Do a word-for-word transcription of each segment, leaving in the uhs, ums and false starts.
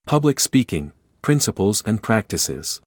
Public Speaking, Principles and Practices.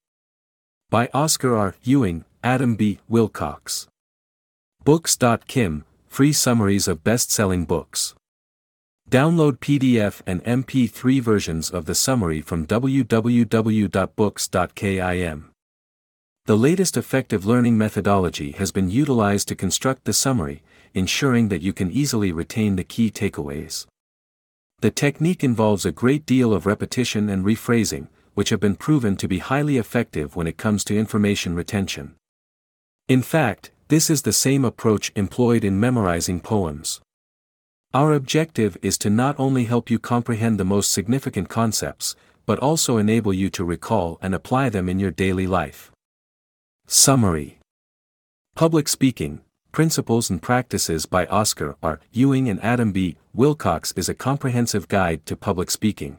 By Oscar R. Ewing, Adam B. Wilcox. Books dot kim, free summaries of best-selling books. Download P D F and M P three versions of the summary from w w w dot books dot kim. The latest effective learning methodology has been utilized to construct the summary, ensuring that you can easily retain the key takeaways. The technique involves a great deal of repetition and rephrasing, which have been proven to be highly effective when it comes to information retention. In fact, this is the same approach employed in memorizing poems. Our objective is to not only help you comprehend the most significant concepts, but also enable you to recall and apply them in your daily life. Summary. Public Speaking, Principles and Practices by Oscar R. Ewing and Adam B. Wilcox is a comprehensive guide to public speaking.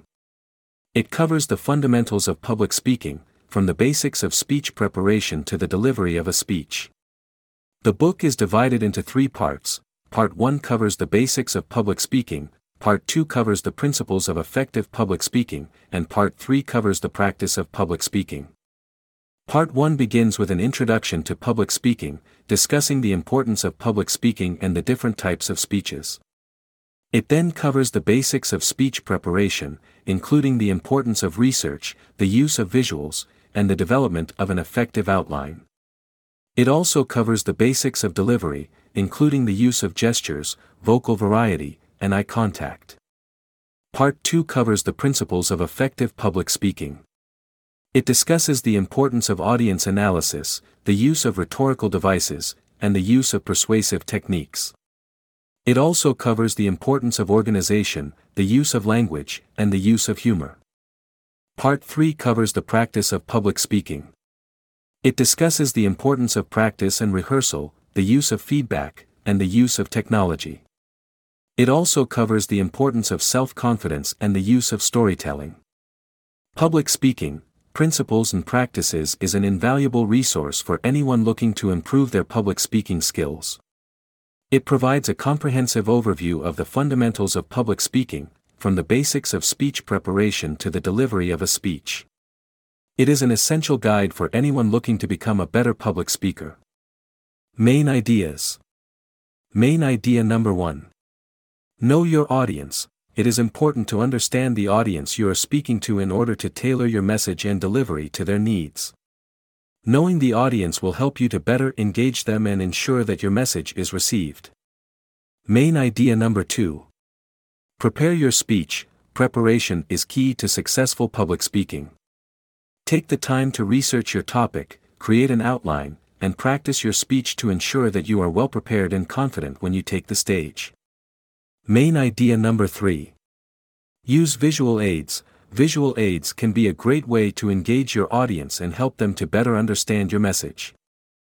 It covers the fundamentals of public speaking, from the basics of speech preparation to the delivery of a speech. The book is divided into three parts. Part one covers the basics of public speaking, Part two covers the principles of effective public speaking, and Part three covers the practice of public speaking. Part one begins with an introduction to public speaking, discussing the importance of public speaking and the different types of speeches. It then covers the basics of speech preparation, including the importance of research, the use of visuals, and the development of an effective outline. It also covers the basics of delivery, including the use of gestures, vocal variety, and eye contact. Part two covers the principles of effective public speaking. It discusses the importance of audience analysis, the use of rhetorical devices, and the use of persuasive techniques. It also covers the importance of organization, the use of language, and the use of humor. Part three covers the practice of public speaking. It discusses the importance of practice and rehearsal, the use of feedback, and the use of technology. It also covers the importance of self-confidence and the use of storytelling. Public Speaking, Principles and Practices is an invaluable resource for anyone looking to improve their public speaking skills. It provides a comprehensive overview of the fundamentals of public speaking, from the basics of speech preparation to the delivery of a speech. It is an essential guide for anyone looking to become a better public speaker. Main ideas. Main idea number one. Know your audience. It is important to understand the audience you are speaking to in order to tailor your message and delivery to their needs. Knowing the audience will help you to better engage them and ensure that your message is received. Main idea number two. Prepare your speech. Preparation is key to successful public speaking. Take the time to research your topic, create an outline, and practice your speech to ensure that you are well prepared and confident when you take the stage. Main idea number three. Use visual aids. Visual aids can be a great way to engage your audience and help them to better understand your message.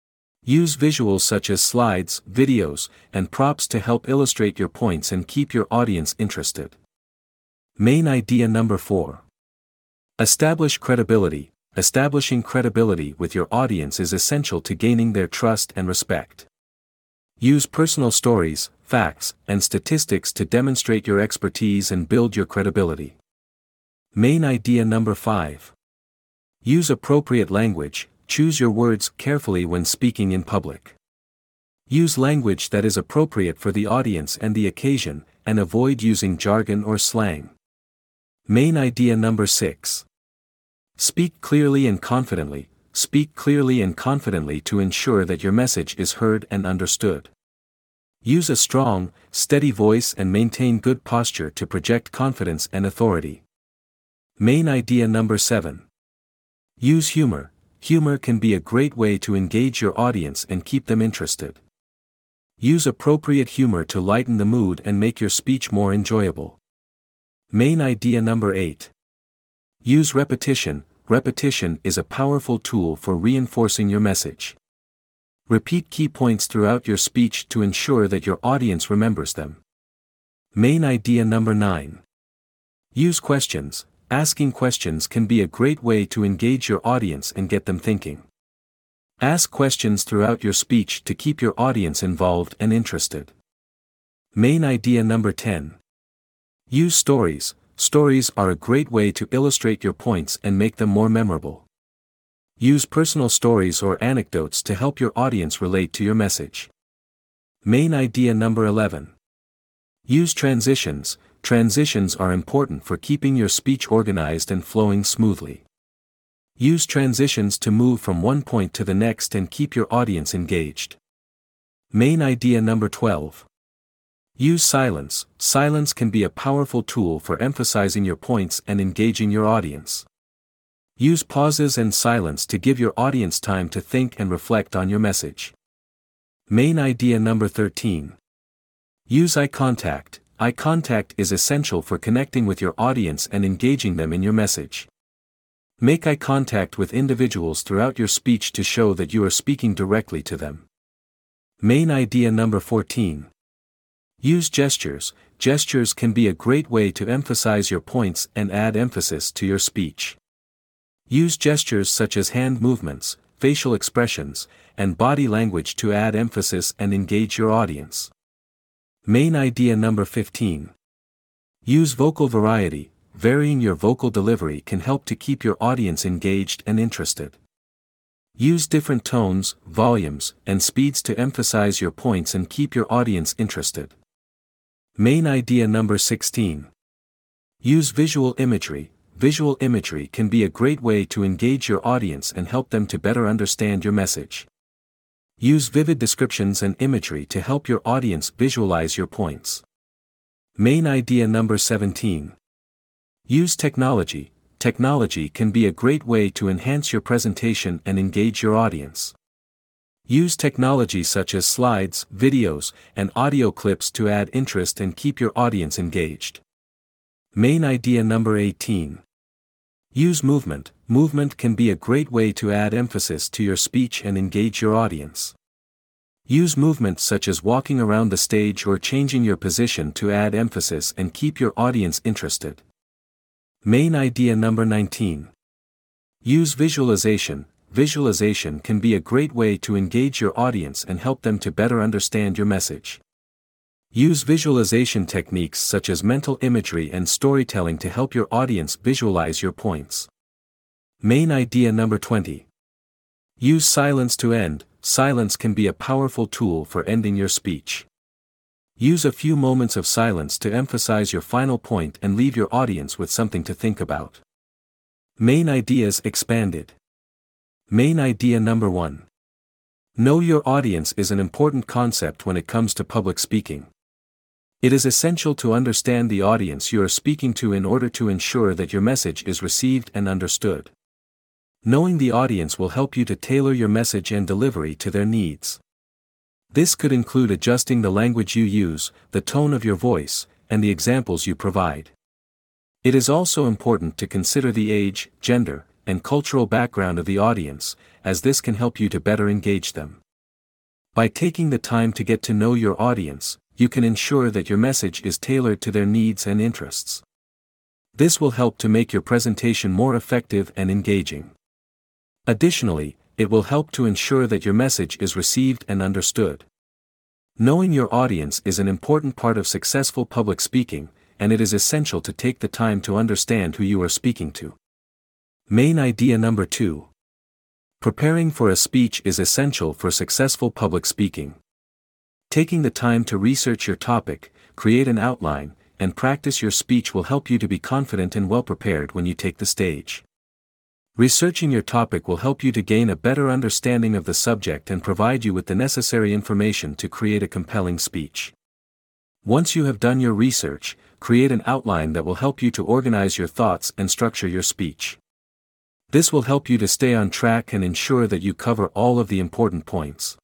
Use visuals such as slides, videos, and props to help illustrate your points and keep your audience interested. Main idea number four. Establish credibility. Establishing credibility with your audience is essential to gaining their trust and respect. Use personal stories, facts, and statistics to demonstrate your expertise and build your credibility. Main idea number five. Use appropriate language. Choose your words carefully when speaking in public. Use language that is appropriate for the audience and the occasion, and avoid using jargon or slang. Main idea number six. Speak clearly and confidently. Speak clearly and confidently to ensure that your message is heard and understood. Use a strong, steady voice and maintain good posture to project confidence and authority. Main idea number seven. Use humor. Humor can be a great way to engage your audience and keep them interested. Use appropriate humor to lighten the mood and make your speech more enjoyable. Main idea number eight. Use repetition. Repetition is a powerful tool for reinforcing your message. Repeat key points throughout your speech to ensure that your audience remembers them. Main idea number nine. Use questions. Asking questions can be a great way to engage your audience and get them thinking. Ask questions throughout your speech to keep your audience involved and interested. Main idea number ten. Use stories. Stories are a great way to illustrate your points and make them more memorable. Use personal stories or anecdotes to help your audience relate to your message. Main idea number eleven. Use transitions. Transitions are important for keeping your speech organized and flowing smoothly. Use transitions to move from one point to the next and keep your audience engaged. Main idea number twelve. Use silence. Silence can be a powerful tool for emphasizing your points and engaging your audience. Use pauses and silence to give your audience time to think and reflect on your message. Main idea number thirteen. Use eye contact. Eye contact is essential for connecting with your audience and engaging them in your message. Make eye contact with individuals throughout your speech to show that you are speaking directly to them. Main idea number fourteen. Use gestures. Gestures can be a great way to emphasize your points and add emphasis to your speech. Use gestures such as hand movements, facial expressions, and body language to add emphasis and engage your audience. Main idea number fifteen. Use vocal variety. Varying your vocal delivery can help to keep your audience engaged and interested. Use different tones, volumes, and speeds to emphasize your points and keep your audience interested. Main idea number sixteen. Use visual imagery. Visual imagery can be a great way to engage your audience and help them to better understand your message. Use vivid descriptions and imagery to help your audience visualize your points. Main idea number seventeen. Use technology. Technology can be a great way to enhance your presentation and engage your audience. Use technology such as slides, videos, and audio clips to add interest and keep your audience engaged. Main idea number eighteen. Use movement. Movement can be a great way to add emphasis to your speech and engage your audience. Use movement such as walking around the stage or changing your position to add emphasis and keep your audience interested. Main idea number nineteen. Use visualization. Visualization can be a great way to engage your audience and help them to better understand your message. Use visualization techniques such as mental imagery and storytelling to help your audience visualize your points. Main idea number twenty. Use silence to end. Silence can be a powerful tool for ending your speech. Use a few moments of silence to emphasize your final point and leave your audience with something to think about. Main ideas expanded. Main idea number one. Know your audience is an important concept when it comes to public speaking. It is essential to understand the audience you are speaking to in order to ensure that your message is received and understood. Knowing the audience will help you to tailor your message and delivery to their needs. This could include adjusting the language you use, the tone of your voice, and the examples you provide. It is also important to consider the age, gender, and cultural background of the audience, as this can help you to better engage them. By taking the time to get to know your audience, you can ensure that your message is tailored to their needs and interests. This will help to make your presentation more effective and engaging. Additionally, it will help to ensure that your message is received and understood. Knowing your audience is an important part of successful public speaking, and it is essential to take the time to understand who you are speaking to. Main idea number two. Preparing for a speech is essential for successful public speaking. Taking the time to research your topic, create an outline, and practice your speech will help you to be confident and well prepared when you take the stage. Researching your topic will help you to gain a better understanding of the subject and provide you with the necessary information to create a compelling speech. Once you have done your research, create an outline that will help you to organize your thoughts and structure your speech. This will help you to stay on track and ensure that you cover all of the important points.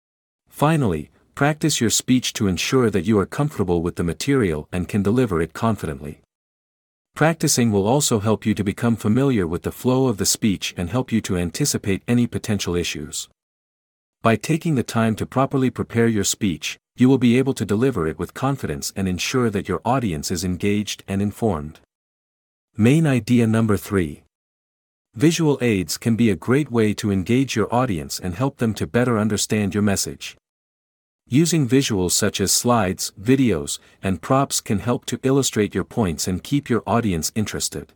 Finally, practice your speech to ensure that you are comfortable with the material and can deliver it confidently. Practicing will also help you to become familiar with the flow of the speech and help you to anticipate any potential issues. By taking the time to properly prepare your speech, you will be able to deliver it with confidence and ensure that your audience is engaged and informed. Main idea number three. Visual aids can be a great way to engage your audience and help them to better understand your message. Using visuals such as slides, videos, and props can help to illustrate your points and keep your audience interested.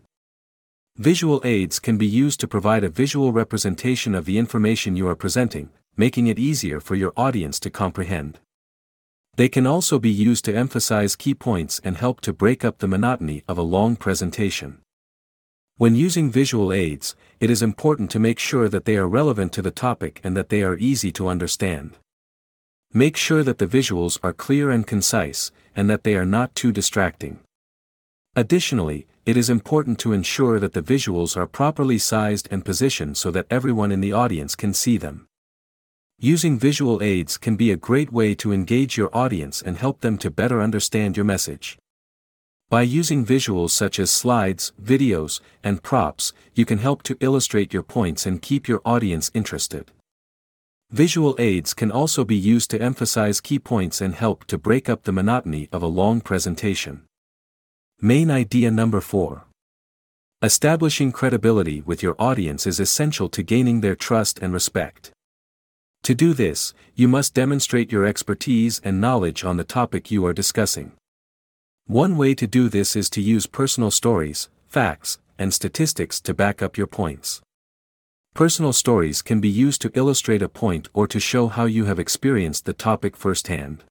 Visual aids can be used to provide a visual representation of the information you are presenting, making it easier for your audience to comprehend. They can also be used to emphasize key points and help to break up the monotony of a long presentation. When using visual aids, it is important to make sure that they are relevant to the topic and that they are easy to understand. Make sure that the visuals are clear and concise, and that they are not too distracting. Additionally, it is important to ensure that the visuals are properly sized and positioned so that everyone in the audience can see them. Using visual aids can be a great way to engage your audience and help them to better understand your message. By using visuals such as slides, videos, and props, you can help to illustrate your points and keep your audience interested. Visual aids can also be used to emphasize key points and help to break up the monotony of a long presentation. Main idea number four. Establishing credibility with your audience is essential to gaining their trust and respect. To do this, you must demonstrate your expertise and knowledge on the topic you are discussing. One way to do this is to use personal stories, facts, and statistics to back up your points. Personal stories can be used to illustrate a point or to show how you have experienced the topic firsthand.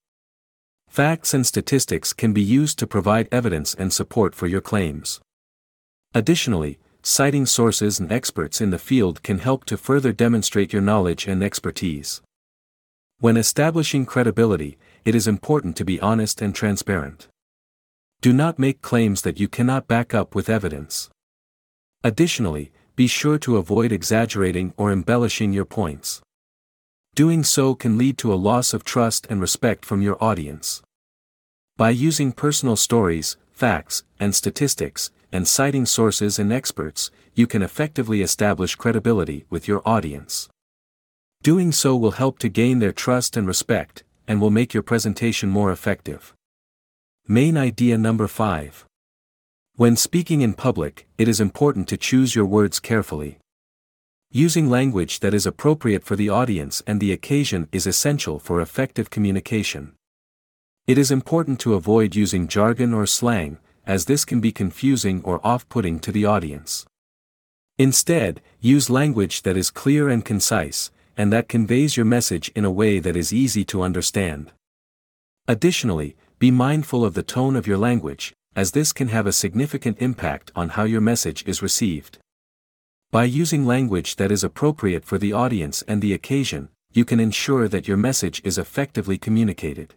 Facts and statistics can be used to provide evidence and support for your claims. Additionally, citing sources and experts in the field can help to further demonstrate your knowledge and expertise. When establishing credibility, it is important to be honest and transparent. Do not make claims that you cannot back up with evidence. Additionally, be sure to avoid exaggerating or embellishing your points. Doing so can lead to a loss of trust and respect from your audience. By using personal stories, facts, and statistics, and citing sources and experts, you can effectively establish credibility with your audience. Doing so will help to gain their trust and respect, and will make your presentation more effective. Main idea number five. When speaking in public, it is important to choose your words carefully. Using language that is appropriate for the audience and the occasion is essential for effective communication. It is important to avoid using jargon or slang, as this can be confusing or off-putting to the audience. Instead, use language that is clear and concise, and that conveys your message in a way that is easy to understand. Additionally, be mindful of the tone of your language, as this can have a significant impact on how your message is received. By using language that is appropriate for the audience and the occasion, you can ensure that your message is effectively communicated.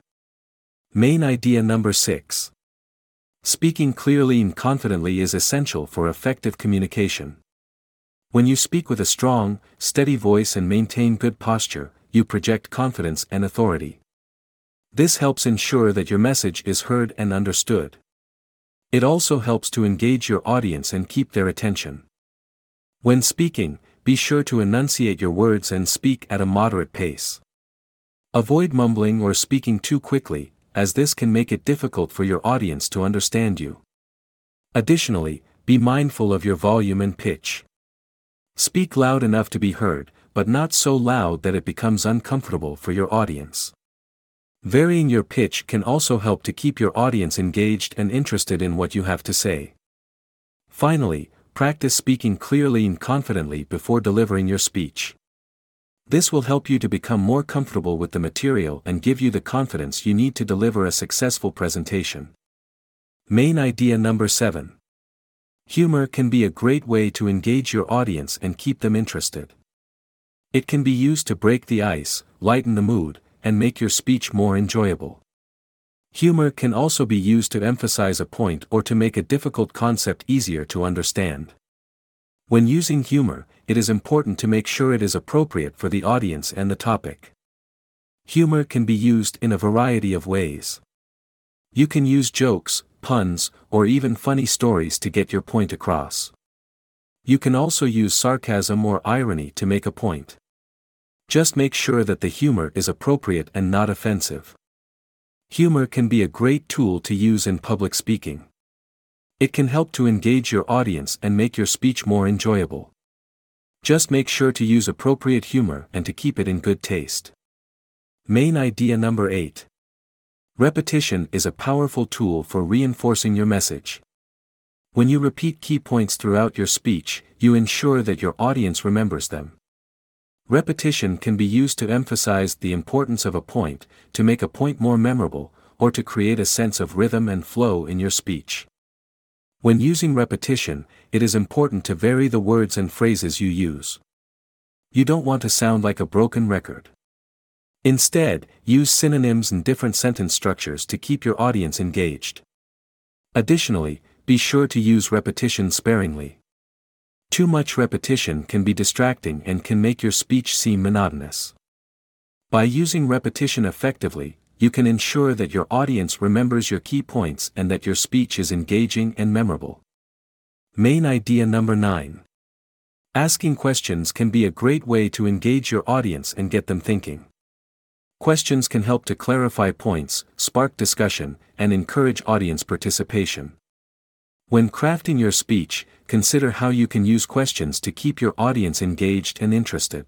Main idea number six. Speaking clearly and confidently is essential for effective communication. When you speak with a strong, steady voice and maintain good posture, you project confidence and authority. This helps ensure that your message is heard and understood. It also helps to engage your audience and keep their attention. When speaking, be sure to enunciate your words and speak at a moderate pace. Avoid mumbling or speaking too quickly, as this can make it difficult for your audience to understand you. Additionally, be mindful of your volume and pitch. Speak loud enough to be heard, but not so loud that it becomes uncomfortable for your audience. Varying your pitch can also help to keep your audience engaged and interested in what you have to say. Finally, practice speaking clearly and confidently before delivering your speech. This will help you to become more comfortable with the material and give you the confidence you need to deliver a successful presentation. Main idea number seven. Humor can be a great way to engage your audience and keep them interested. It can be used to break the ice, lighten the mood, and make your speech more enjoyable. Humor can also be used to emphasize a point or to make a difficult concept easier to understand. When using humor, it is important to make sure it is appropriate for the audience and the topic. Humor can be used in a variety of ways. You can use jokes, puns, or even funny stories to get your point across. You can also use sarcasm or irony to make a point. Just make sure that the humor is appropriate and not offensive. Humor can be a great tool to use in public speaking. It can help to engage your audience and make your speech more enjoyable. Just make sure to use appropriate humor and to keep it in good taste. Main idea number eight. Repetition is a powerful tool for reinforcing your message. When you repeat key points throughout your speech, you ensure that your audience remembers them. Repetition can be used to emphasize the importance of a point, to make a point more memorable, or to create a sense of rhythm and flow in your speech. When using repetition, it is important to vary the words and phrases you use. You don't want to sound like a broken record. Instead, use synonyms and different sentence structures to keep your audience engaged. Additionally, be sure to use repetition sparingly. Too much repetition can be distracting and can make your speech seem monotonous. By using repetition effectively, you can ensure that your audience remembers your key points and that your speech is engaging and memorable. Main idea number nine. Asking questions can be a great way to engage your audience and get them thinking. Questions can help to clarify points, spark discussion, and encourage audience participation. When crafting your speech, consider how you can use questions to keep your audience engaged and interested.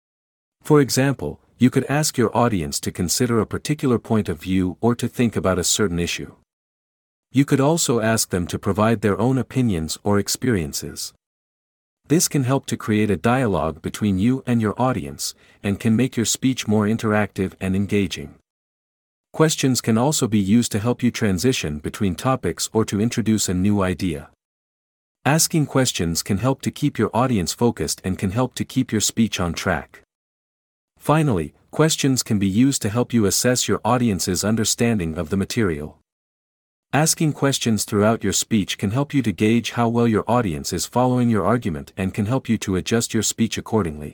For example, you could ask your audience to consider a particular point of view or to think about a certain issue. You could also ask them to provide their own opinions or experiences. This can help to create a dialogue between you and your audience, and can make your speech more interactive and engaging. Questions can also be used to help you transition between topics or to introduce a new idea. Asking questions can help to keep your audience focused and can help to keep your speech on track. Finally, questions can be used to help you assess your audience's understanding of the material. Asking questions throughout your speech can help you to gauge how well your audience is following your argument and can help you to adjust your speech accordingly.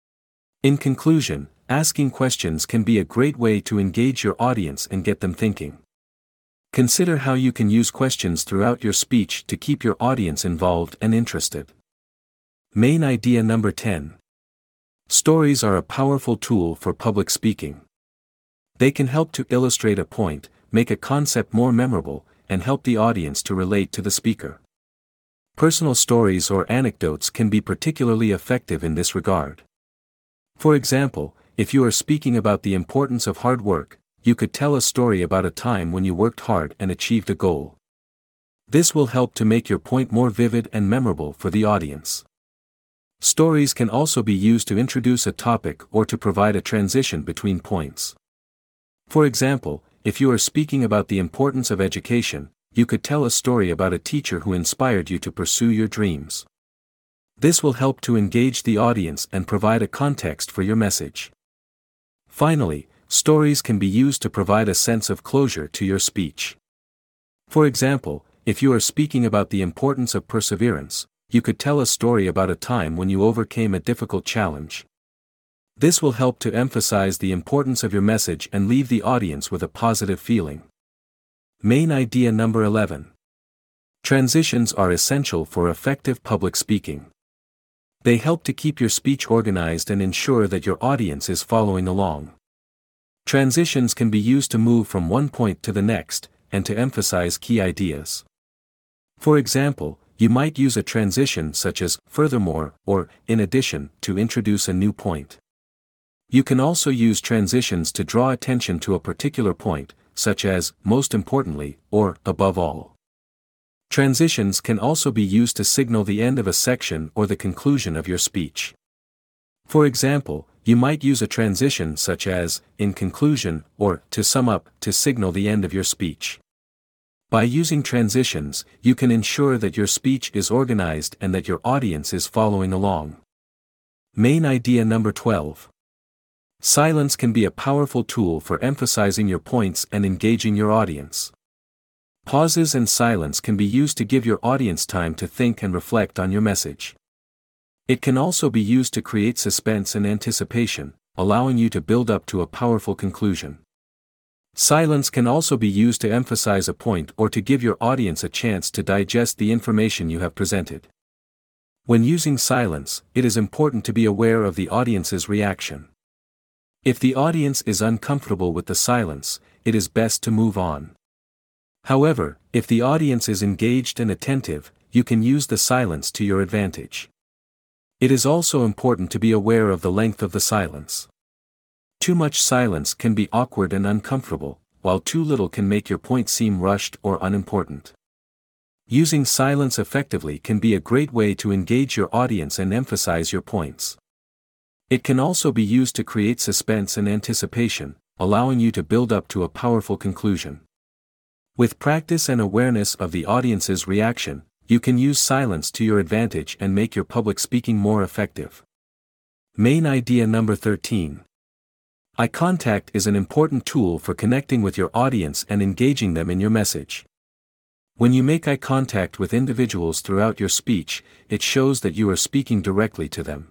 In conclusion, asking questions can be a great way to engage your audience and get them thinking. Consider how you can use questions throughout your speech to keep your audience involved and interested. Main idea number ten. Stories are a powerful tool for public speaking. They can help to illustrate a point, make a concept more memorable, and help the audience to relate to the speaker. Personal stories or anecdotes can be particularly effective in this regard. For example, if you are speaking about the importance of hard work, you could tell a story about a time when you worked hard and achieved a goal. This will help to make your point more vivid and memorable for the audience. Stories can also be used to introduce a topic or to provide a transition between points. For example, if you are speaking about the importance of education, you could tell a story about a teacher who inspired you to pursue your dreams. This will help to engage the audience and provide a context for your message. Finally, stories can be used to provide a sense of closure to your speech. For example, if you are speaking about the importance of perseverance, you could tell a story about a time when you overcame a difficult challenge. This will help to emphasize the importance of your message and leave the audience with a positive feeling. Main idea number eleven. Transitions are essential for effective public speaking. They help to keep your speech organized and ensure that your audience is following along. Transitions can be used to move from one point to the next, and to emphasize key ideas. For example, you might use a transition such as furthermore or in addition to introduce a new point. You can also use transitions to draw attention to a particular point, such as most importantly or above all. Transitions can also be used to signal the end of a section or the conclusion of your speech. For example, you might use a transition such as in conclusion or to sum up to signal the end of your speech. By using transitions, you can ensure that your speech is organized and that your audience is following along. Main idea number twelve. Silence can be a powerful tool for emphasizing your points and engaging your audience. Pauses and silence can be used to give your audience time to think and reflect on your message. It can also be used to create suspense and anticipation, allowing you to build up to a powerful conclusion. Silence can also be used to emphasize a point or to give your audience a chance to digest the information you have presented. When using silence, it is important to be aware of the audience's reaction. If the audience is uncomfortable with the silence, it is best to move on. However, if the audience is engaged and attentive, you can use the silence to your advantage. It is also important to be aware of the length of the silence. Too much silence can be awkward and uncomfortable, while too little can make your point seem rushed or unimportant. Using silence effectively can be a great way to engage your audience and emphasize your points. It can also be used to create suspense and anticipation, allowing you to build up to a powerful conclusion. With practice and awareness of the audience's reaction, you can use silence to your advantage and make your public speaking more effective. Main idea number thirteen. Eye contact is an important tool for connecting with your audience and engaging them in your message. When you make eye contact with individuals throughout your speech, it shows that you are speaking directly to them.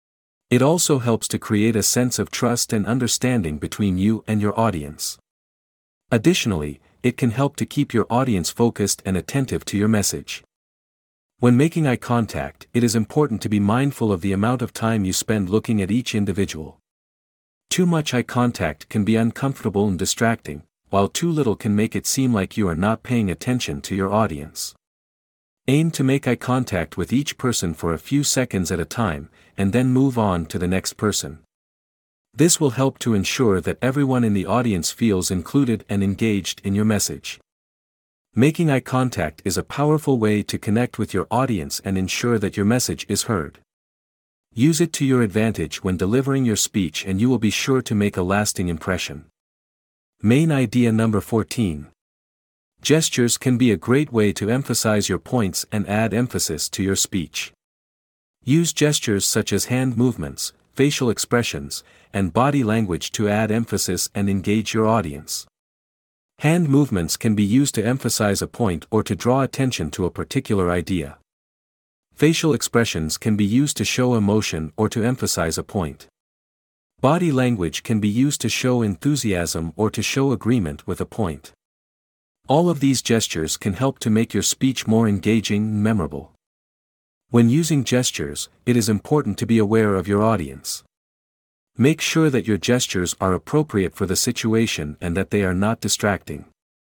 It also helps to create a sense of trust and understanding between you and your audience. Additionally, it can help to keep your audience focused and attentive to your message. When making eye contact, it is important to be mindful of the amount of time you spend looking at each individual. Too much eye contact can be uncomfortable and distracting, while too little can make it seem like you are not paying attention to your audience. Aim to make eye contact with each person for a few seconds at a time, and then move on to the next person. This will help to ensure that everyone in the audience feels included and engaged in your message. Making eye contact is a powerful way to connect with your audience and ensure that your message is heard. Use it to your advantage when delivering your speech and you will be sure to make a lasting impression. Main idea number fourteen. Gestures can be a great way to emphasize your points and add emphasis to your speech. Use gestures such as hand movements, facial expressions, and body language to add emphasis and engage your audience. Hand movements can be used to emphasize a point or to draw attention to a particular idea. Facial expressions can be used to show emotion or to emphasize a point. Body language can be used to show enthusiasm or to show agreement with a point. All of these gestures can help to make your speech more engaging and memorable. When using gestures, it is important to be aware of your audience. Make sure that your gestures are appropriate for the situation and that they are not distracting.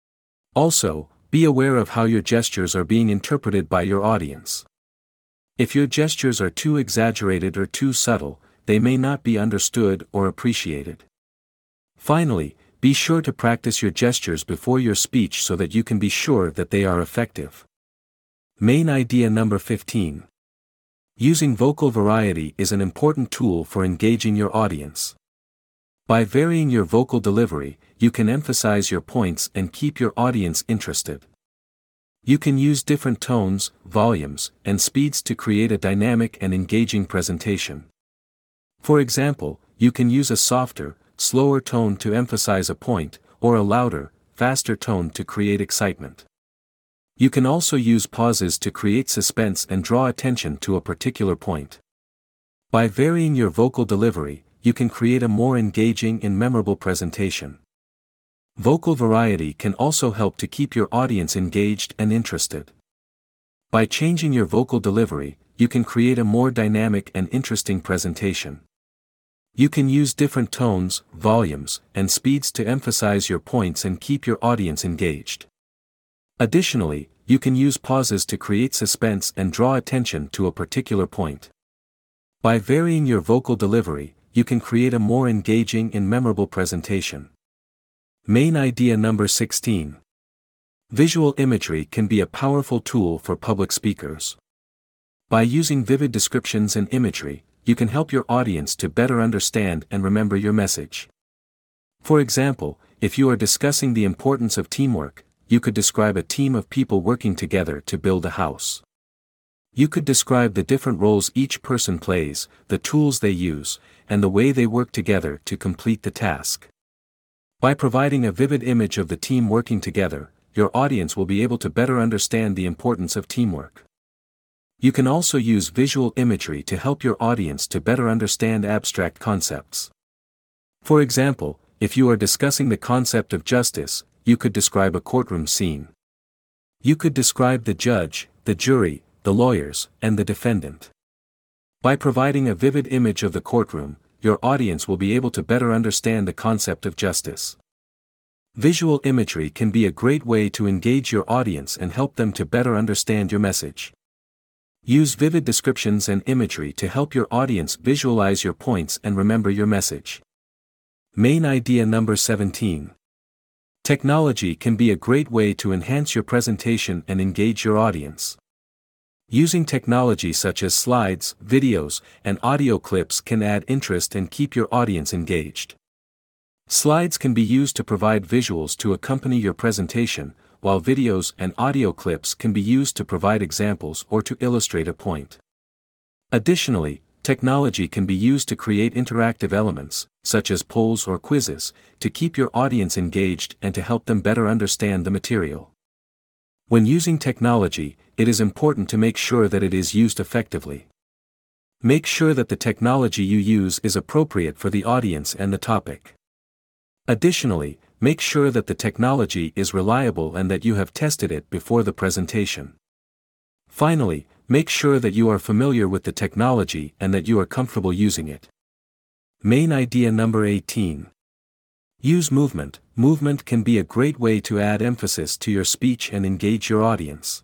Also, be aware of how your gestures are being interpreted by your audience. If your gestures are too exaggerated or too subtle, they may not be understood or appreciated. Finally, be sure to practice your gestures before your speech so that you can be sure that they are effective. Main idea number fifteen. Using vocal variety is an important tool for engaging your audience. By varying your vocal delivery, you can emphasize your points and keep your audience interested. You can use different tones, volumes, and speeds to create a dynamic and engaging presentation. For example, you can use a softer, slower tone to emphasize a point, or a louder, faster tone to create excitement. You can also use pauses to create suspense and draw attention to a particular point. By varying your vocal delivery, you can create a more engaging and memorable presentation. Vocal variety can also help to keep your audience engaged and interested. By changing your vocal delivery, you can create a more dynamic and interesting presentation. You can use different tones, volumes, and speeds to emphasize your points and keep your audience engaged. Additionally, you can use pauses to create suspense and draw attention to a particular point. By varying your vocal delivery, you can create a more engaging and memorable presentation. Main idea number sixteen. Visual imagery can be a powerful tool for public speakers. By using vivid descriptions and imagery, you can help your audience to better understand and remember your message. For example, if you are discussing the importance of teamwork, you could describe a team of people working together to build a house. You could describe the different roles each person plays, the tools they use, and the way they work together to complete the task. By providing a vivid image of the team working together, your audience will be able to better understand the importance of teamwork. You can also use visual imagery to help your audience to better understand abstract concepts. For example, if you are discussing the concept of justice, you could describe a courtroom scene. You could describe the judge, the jury, the lawyers, and the defendant. By providing a vivid image of the courtroom, your audience will be able to better understand the concept of justice. Visual imagery can be a great way to engage your audience and help them to better understand your message. Use vivid descriptions and imagery to help your audience visualize your points and remember your message. Main idea number seventeen. Technology can be a great way to enhance your presentation and engage your audience. Using technology such as slides, videos, and audio clips can add interest and keep your audience engaged. Slides can be used to provide visuals to accompany your presentation, while videos and audio clips can be used to provide examples or to illustrate a point. Additionally, technology can be used to create interactive elements, such as polls or quizzes, to keep your audience engaged and to help them better understand the material. When using technology, it is important to make sure that it is used effectively. Make sure that the technology you use is appropriate for the audience and the topic. Additionally, make sure that the technology is reliable and that you have tested it before the presentation. Finally, make sure that you are familiar with the technology and that you are comfortable using it. Main idea number eighteen. Use movement. Movement can be a great way to add emphasis to your speech and engage your audience.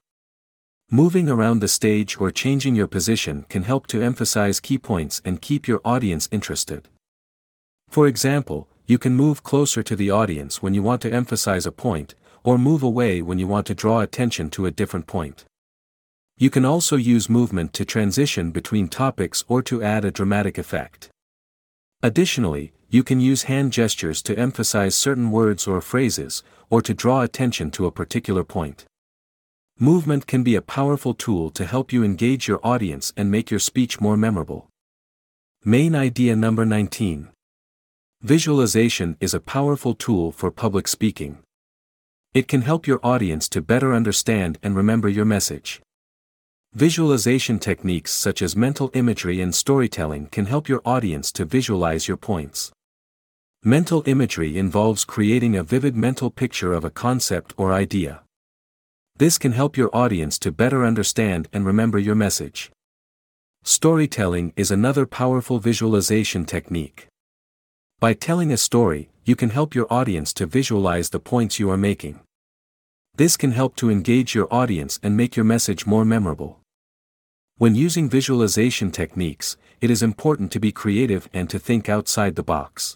Moving around the stage or changing your position can help to emphasize key points and keep your audience interested. For example, you can move closer to the audience when you want to emphasize a point, or move away when you want to draw attention to a different point. You can also use movement to transition between topics or to add a dramatic effect. Additionally, you can use hand gestures to emphasize certain words or phrases, or to draw attention to a particular point. Movement can be a powerful tool to help you engage your audience and make your speech more memorable. Main idea number nineteen. Visualization is a powerful tool for public speaking. It can help your audience to better understand and remember your message. Visualization techniques such as mental imagery and storytelling can help your audience to visualize your points. Mental imagery involves creating a vivid mental picture of a concept or idea. This can help your audience to better understand and remember your message. Storytelling is another powerful visualization technique. By telling a story, you can help your audience to visualize the points you are making. This can help to engage your audience and make your message more memorable. When using visualization techniques, it is important to be creative and to think outside the box.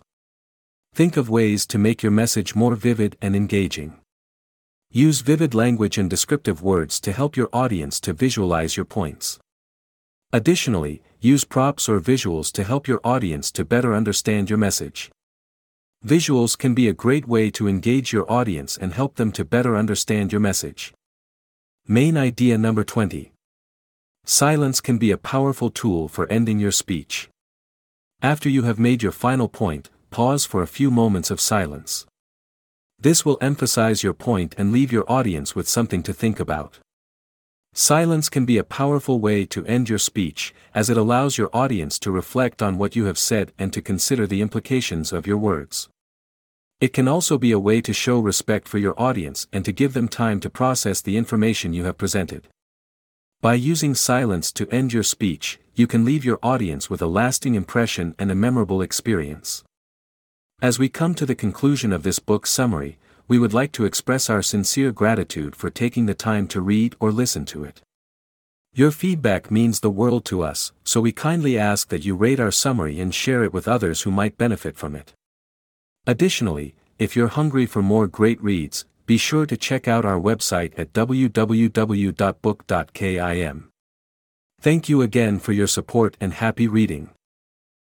Think of ways to make your message more vivid and engaging. Use vivid language and descriptive words to help your audience to visualize your points. Additionally, use props or visuals to help your audience to better understand your message. Visuals can be a great way to engage your audience and help them to better understand your message. Main idea number twenty. Silence can be a powerful tool for ending your speech. After you have made your final point, pause for a few moments of silence. This will emphasize your point and leave your audience with something to think about. Silence can be a powerful way to end your speech, as it allows your audience to reflect on what you have said and to consider the implications of your words. It can also be a way to show respect for your audience and to give them time to process the information you have presented. By using silence to end your speech, you can leave your audience with a lasting impression and a memorable experience. As we come to the conclusion of this book summary, we would like to express our sincere gratitude for taking the time to read or listen to it. Your feedback means the world to us, so we kindly ask that you rate our summary and share it with others who might benefit from it. Additionally, if you're hungry for more great reads, be sure to check out our website at w w w dot book dot kim. Thank you again for your support and happy reading.